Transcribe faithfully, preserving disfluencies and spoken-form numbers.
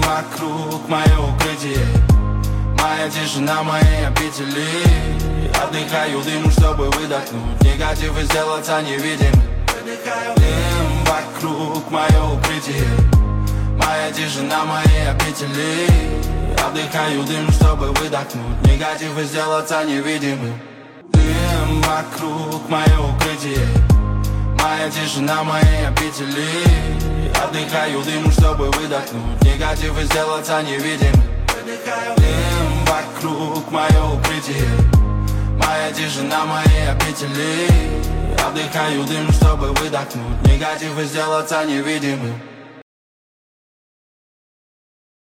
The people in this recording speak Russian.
вокруг мое укрытие, моя тишина, мои обители. Отдыхаю, дыму, чтобы выдохнуть негатив и сделаться невидимым. Дым вокруг мое укрытие, моя тишина, мои обители. Отдыхаю, дым, чтобы выдохнуть негатив и сделаться невидимым. Дым вокруг мое укрытие, моя тишина, мои обители. Отдыхаю, дым, чтобы выдохнуть негатив и сделаться невидимым. Дым вокруг мое укрытие, моя тишина, мои обители. Отдыхаю, дым, чтобы выдохнуть негатив и сделаться невидимым.